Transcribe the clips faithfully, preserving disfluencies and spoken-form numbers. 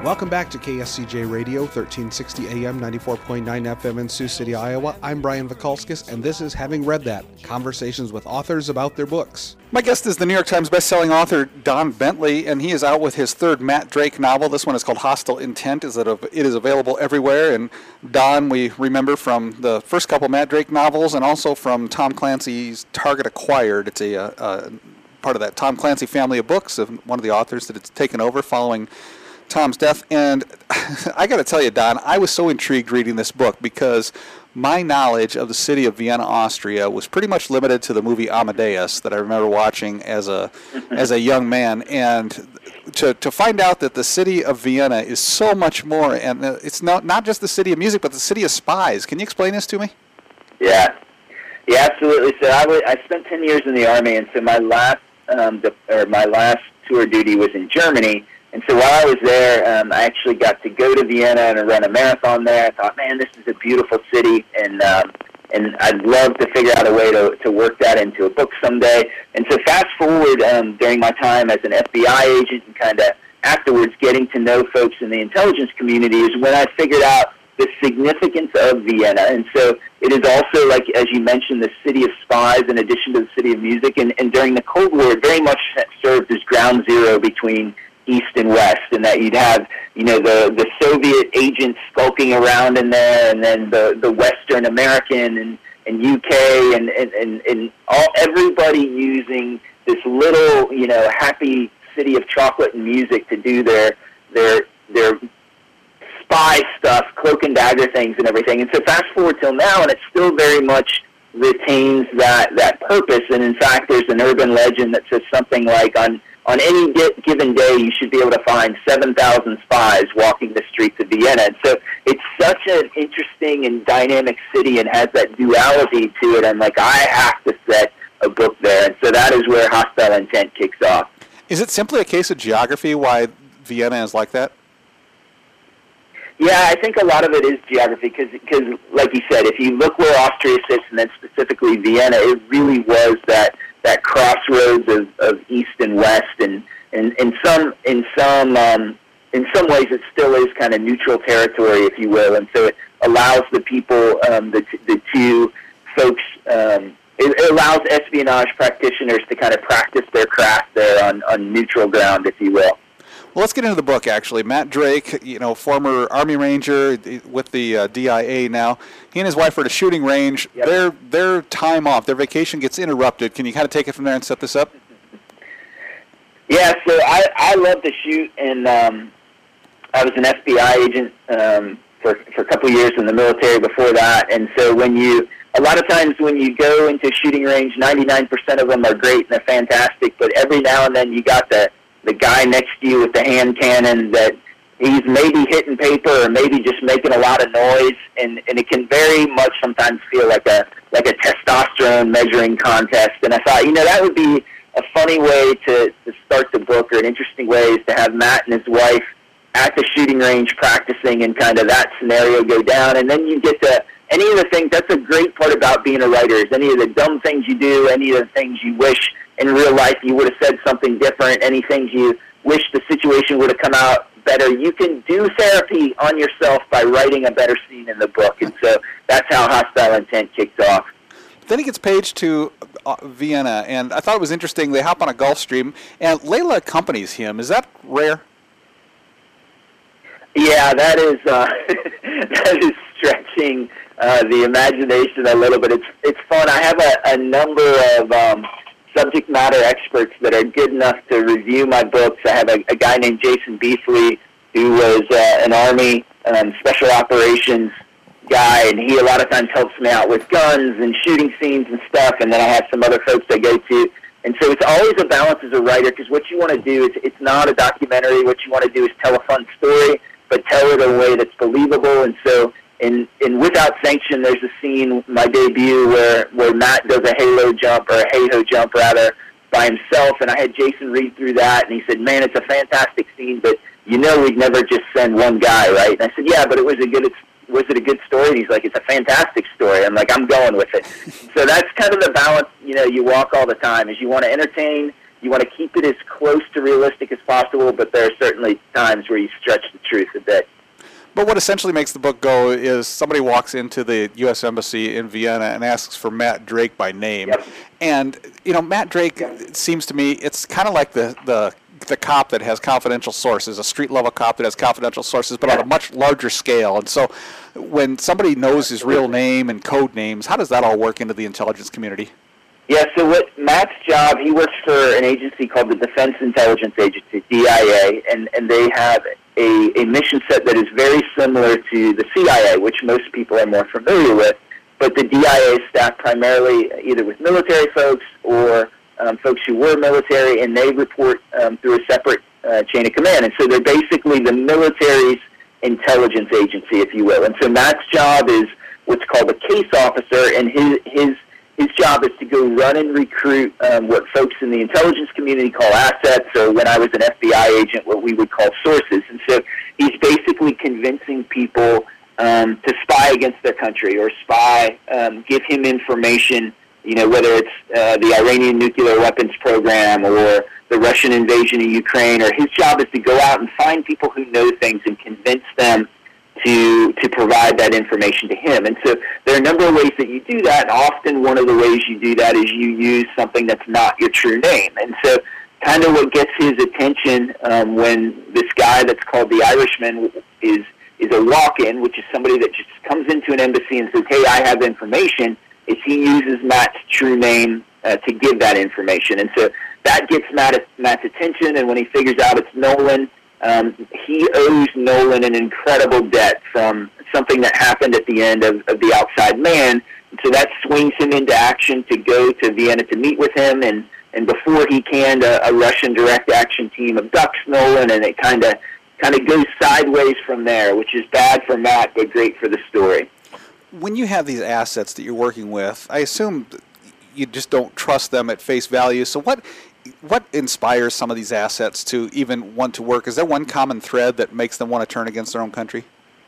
Welcome back to K S C J Radio, thirteen sixty A M, ninety-four point nine F M in Sioux City, Iowa. I'm Brian Vikalskis, and this is Having Read That, conversations with authors about their books. My guest is the New York Times bestselling author Don Bentley, and he is out with his third Matt Drake novel. This one is called Hostile Intent. It is available everywhere, and Don we remember from the first couple Matt Drake novels and also from Tom Clancy's Target Acquired. It's a, a, a part of that Tom Clancy family of books, of one of the authors that it's taken over following Tom's death. And I got to tell you, Don, I was so intrigued reading this book because my knowledge of the city of Vienna, Austria was pretty much limited to the movie Amadeus that I remember watching as a as a young man. And to to find out that the city of Vienna is so much more, and it's not, not just the city of music, but the city of spies. Can you explain this to me? Yeah. Yeah, absolutely. So I, w- I spent ten years in the Army, and so my last, um, the, or my last tour duty was in Germany. And so while I was there, um, I actually got to go to Vienna and run a marathon there. I thought, man, this is a beautiful city, and um, and I'd love to figure out a way to, to work that into a book someday. And so fast forward um, during my time as an F B I agent and kind of afterwards getting to know folks in the intelligence community is when I figured out the significance of Vienna. And so it is also, like, as you mentioned, the city of spies in addition to the city of music. And, and during the Cold War, it very much served as ground zero between East and West, and that you'd have, you know, the, the Soviet agents skulking around in there, and then the, the Western American and, and U K and, and, and, and all everybody using this little, you know, happy city of chocolate and music to do their their their spy stuff, cloak and dagger things and everything. And so fast forward till now, and it still very much retains that, that purpose. And in fact, there's an urban legend that says something like on On any given day, you should be able to find seven thousand spies walking the streets of Vienna. And so it's such an interesting and dynamic city and has that duality to it. I'm like, I have to set a book there. And so that is where Hostile Intent kicks off. Is it simply a case of geography why Vienna is like that? Yeah, I think a lot of it is geography because, because, like you said, if you look where Austria sits and then specifically Vienna, it really was that that crossroads of, of east and west, and, and in some in some um, in some ways it still is kind of neutral territory, if you will, and so it allows the people, um, the the two folks, um, it, it allows espionage practitioners to kind of practice their craft there on, on neutral ground, if you will. Well, let's get into the book, actually. Matt Drake, you know, former Army Ranger with the uh, D I A now. He and his wife are at a shooting range. Yep. Their their time off, their vacation gets interrupted. Can you kind of take it from there and set this up? Yeah, so I, I love to shoot, and um, I was an F B I agent um, for, for a couple of years in the military before that. And so when you, a lot of times when you go into a shooting range, ninety-nine percent of them are great and they're fantastic, but every now and then you got the the guy next to you with the hand cannon that he's maybe hitting paper or maybe just making a lot of noise, and, and it can very much sometimes feel like a like a testosterone measuring contest. And I thought, you know, that would be a funny way to, to start the book, or an interesting way is to have Matt and his wife at the shooting range practicing and kind of that scenario go down. And then you get to any of the things, that's a great part about being a writer, is any of the dumb things you do, any of the things you wish in real life you would have said something different, any things you wish the situation would have come out better. You can do therapy on yourself by writing a better scene in the book. And so that's how Hostile Intent kicked off. Then he gets paged to uh, Vienna, and I thought it was interesting. They hop on a Gulfstream, and Layla accompanies him. Is that rare? Yeah, that is uh, that is stretching uh, the imagination a little bit. It's it's fun. I have a, a number of um, subject matter experts that are good enough to review my books. I have a, a guy named Jason Beasley, who was uh, an Army um, special operations guy, and he a lot of times helps me out with guns and shooting scenes and stuff. And then I have some other folks I go to. And so it's always a balance as a writer, because what you want to do is, it's not a documentary. What you want to do is tell a fun story, but tell it in a way that's believable. And so in, in Without Sanction, there's a scene, my debut, where, where Matt does a halo jump, or a hey-ho jump, rather, by himself. And I had Jason read through that, and he said, man, it's a fantastic scene, but you know we'd never just send one guy, right? And I said, yeah, but it was a good was it a good story? And he's like, it's a fantastic story. I'm like, I'm going with it. So that's kind of the balance, you know, you walk all the time, is you want to entertain, you want to keep it as close to realistic as possible, but there are certainly times where you stretch the truth a bit. But what essentially makes the book go is somebody walks into the U S Embassy in Vienna and asks for Matt Drake by name. Yep. And, you know, Matt Drake, it seems to me, it's kind of like the, the the cop that has confidential sources, a street-level cop that has confidential sources, but on a much larger scale. And so when somebody knows his real name and code names, how does that all work into the intelligence community? Yeah, so what Matt's job, he works for an agency called the Defense Intelligence Agency, D I A, and, and they have a, a mission set that is very similar to the C I A, which most people are more familiar with, but the D I A is staffed primarily either with military folks or um, folks who were military, and they report um, through a separate uh, chain of command. And so they're basically the military's intelligence agency, if you will. And so Matt's job is what's called a case officer, and his his his job is to go run and recruit um, what folks in the intelligence community call assets, or when I was an F B I agent, what we would call sources. And so he's basically convincing people um, to spy against their country or spy, um, give him information, you know, whether it's uh, the Iranian nuclear weapons program or the Russian invasion of Ukraine, or his job is to go out and find people who know things and convince them to to provide that information to him. And so there are a number of ways that you do that, and often one of the ways you do that is you use something that's not your true name. And so kind of what gets his attention um, when this guy that's called the Irishman is is a walk-in, which is somebody that just comes into an embassy and says, hey, I have information, is he uses Matt's true name uh, to give that information. And so that gets Matt, Matt's attention, and when he figures out it's Nolan, um, he owes Nolan an incredible debt from something that happened at the end of, of The Outside Man. And so that swings him into action to go to Vienna to meet with him, and, and before he can, a, a Russian direct action team abducts Nolan, and it kind of kind of goes sideways from there, which is bad for Matt, but great for the story. When you have these assets that you're working with, I assume you just don't trust them at face value. So what what inspires some of these assets to even want to work? Is there one common thread that makes them want to turn against their own country?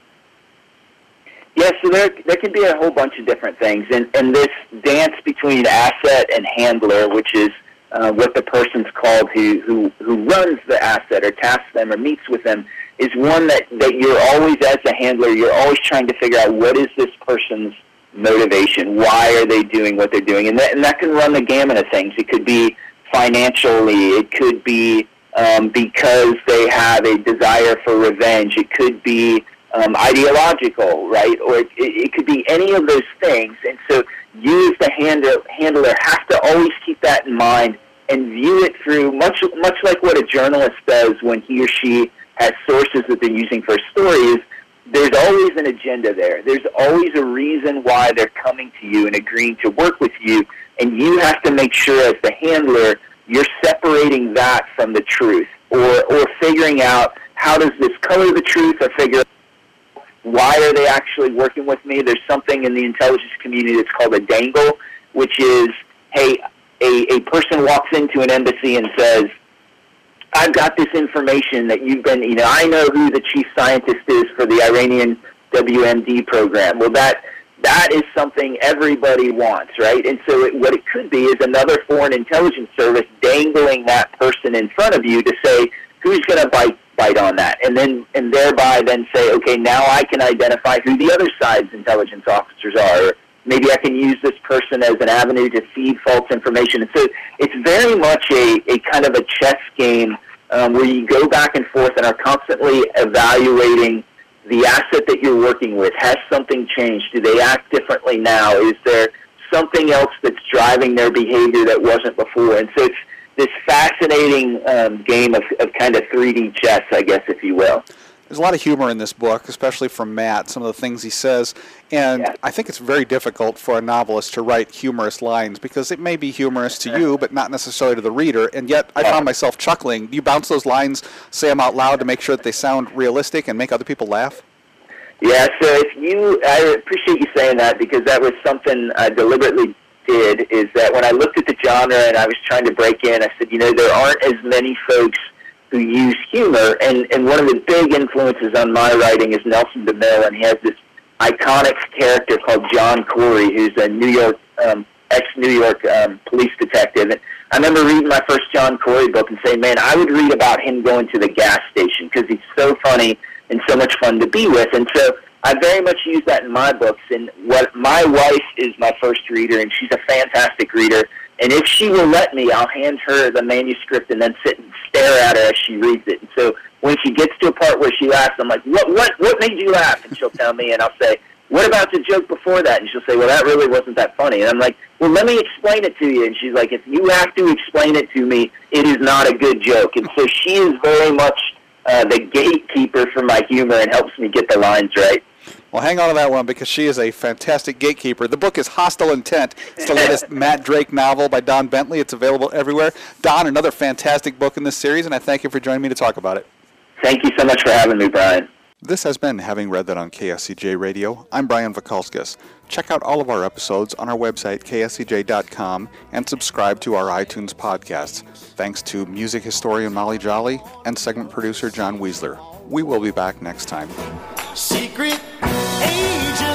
Yeah, so there there can be a whole bunch of different things. And, and this dance between asset and handler, which is uh, what the person's called who, who, who runs the asset or tasks them or meets with them, is one that, that you're always, as a handler, you're always trying to figure out what is this person's motivation? Why are they doing what they're doing? And that, and that can run the gamut of things. It could be financially. It could be um, because they have a desire for revenge. It could be um, ideological, right? Or it, it could be any of those things. And so you as the handler, handler have to always keep that in mind and view it through, much much like what a journalist does when he or she has sources that they're using for a story, is there's always an agenda there. There's always a reason why they're coming to you and agreeing to work with you, and you have to make sure as the handler you're separating that from the truth, or, or figuring out how does this color the truth, or figure out why are they actually working with me. There's something in the intelligence community that's called a dangle, which is, hey, a, a person walks into an embassy and says, I've got this information that you've been, you know, I know who the chief scientist is for the Iranian W M D program. Well, that that is something everybody wants, right? And so it, what it could be is another foreign intelligence service dangling that person in front of you to say, who's going to bite bite on that? And then, and thereby then say, okay, now I can identify who the other side's intelligence officers are. Or maybe I can use this person as an avenue to feed false information. And so it's very much a, a kind of a chess game um, where you go back and forth and are constantly evaluating the asset that you're working with. Has something changed? Do they act differently now? Is there something else that's driving their behavior that wasn't before? And so it's this fascinating um, game of, of kind of three D chess, I guess, if you will. There's a lot of humor in this book, especially from Matt, some of the things he says. And Yeah. I think it's very difficult for a novelist to write humorous lines, because it may be humorous to you, but not necessarily to the reader. And yet I found myself chuckling. Do you bounce those lines, say them out loud to make sure that they sound realistic and make other people laugh? Yeah, so if you, I appreciate you saying that, because that was something I deliberately did, is that when I looked at the genre and I was trying to break in, I said, you know, there aren't as many folks who use humor, and, and one of the big influences on my writing is Nelson DeMille, and he has this iconic character called John Corey, who's a New York um, ex-New York um, police detective. And I remember reading my first John Corey book and saying, man, I would read about him going to the gas station because he's so funny and so much fun to be with. And so I very much use that in my books. And what my wife is my first reader, and she's a fantastic reader. And if she will let me, I'll hand her the manuscript and then sit and stare at her as she reads it. And so when she gets to a part where she laughs, I'm like, what, what, what made you laugh? And she'll tell me, and I'll say, what about the joke before that? And she'll say, well, that really wasn't that funny. And I'm like, well, let me explain it to you. And she's like, if you have to explain it to me, it is not a good joke. And so she is very much uh, the gatekeeper for my humor and helps me get the lines right. Well, hang on to that one because she is a fantastic gatekeeper. The book is Hostile Intent. It's the latest Matt Drake novel by Don Bentley. It's available everywhere. Don, another fantastic book in this series, and I thank you for joining me to talk about it. Thank you so much for having me, Brian. This has been Having Read That on K S C J Radio. I'm Brian Vakalskis. Check out all of our episodes on our website, K S C J dot com, and subscribe to our iTunes podcasts. Thanks to music historian Molly Jolly and segment producer John Weisler. We will be back next time. Secret agent.